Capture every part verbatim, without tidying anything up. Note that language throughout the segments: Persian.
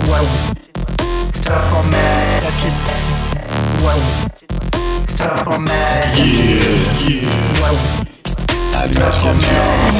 Whoa. Stuff on mad, touch it. Whoa. Stuff on mad. Yeah, yeah. Whoa. Stuff on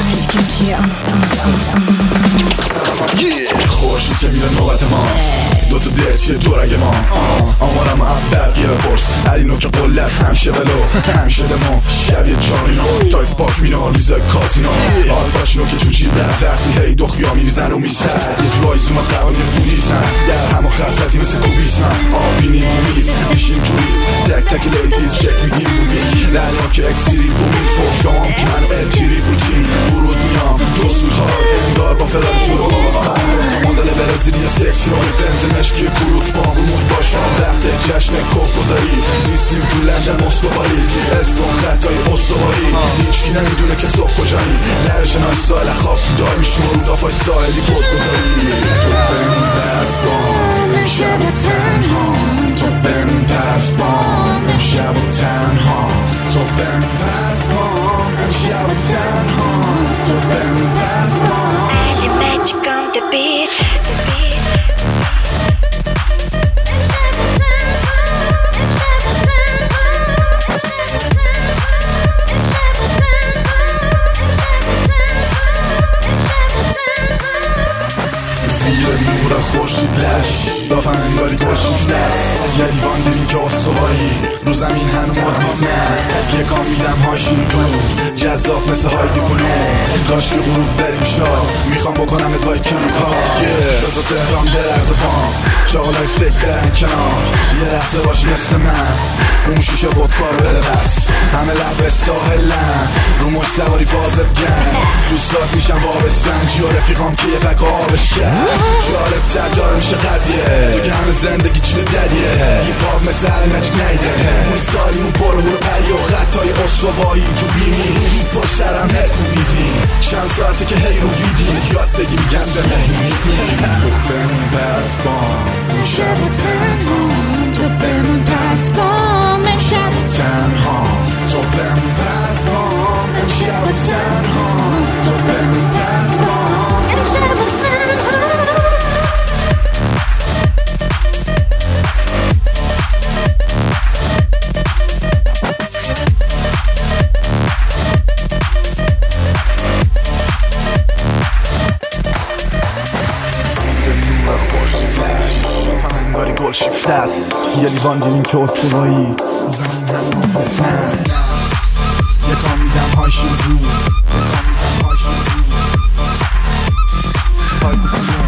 mad. Yeah. خورشید که میره نوبت ما دوتا درچه دو رگ ما آمارم عبر یه بپرس علی که قلت همشه ولو همشه دمو شبیه جانینو تایف پاک مینو لیزه کازینو آل باشینو که چوچی رفت وقتی هی دخیا میریزن و میسر یه جوایی زوم قوانی پولیسن در همه خفتی مثل کوبیسن آبینی مومیز میشیم توریست تک تک لیتیز چک میدیم مووی لعنا که اکسیری بومی فور شما که منو التیری بوتین فرود میام دو سوتار انگار با فلان شروع مدل برزیلی سکسی های بنزنش که کروک با بمون باشم رفته جشن کوک گذاری نیستیم تو لندن مسکو پاریس اسم خطای استواری هیچکی نمیدونه که صبح کجایی نرشن های سال خواب دار میشیم و رودافای ساحلی کد گذاری تو بمون دست بام امشب و تنها تو بمون دست بام امشب و تنها تو بمون دست بام امشب و تنها تو بمون دست بام Ali Magic on the beat. زیر نور خورشید لش دافن انگاری گلشیفته است یه دیوان دیرین که اصوایی رو زمین هنومد نیست نه یکان میدم های شیر دور جذاب مثل هایدی پلوم کاش که غروب بریم شاد میخوام بکنم ات بای کلوکا بزا تهران برز پام چاقلای فکر برن کنار یه لحظه باش مثل من اون شیشه بطبار بده بس همه لب ساحلن رو مش سواری فازت گن دوستات میشن وابستن جا رفیقام که یه بک آبش کرد جالب تر داره میشه قضیه تو که همه زندگی چیه دریه هیپ هاپ مثل علی مجیک نیده اون سالیمون برو برو پری و خطای اصوایی تو بینی پشت سرم هت کوبیدی چند ساعته که هی رو ویدین یاد بگی میگم به مهمونی تو بمون دست بام امشب و تنها تو بمون دست بام امشب و تنها تو بمون دست بام امشب و تنها تو بمون دست بام امشب و تنها. گل شیفته است یه لیوان دیرین که اصوایی رو زمین هم بسن یکا میدم های شیر رو یکا میدم های شیر رو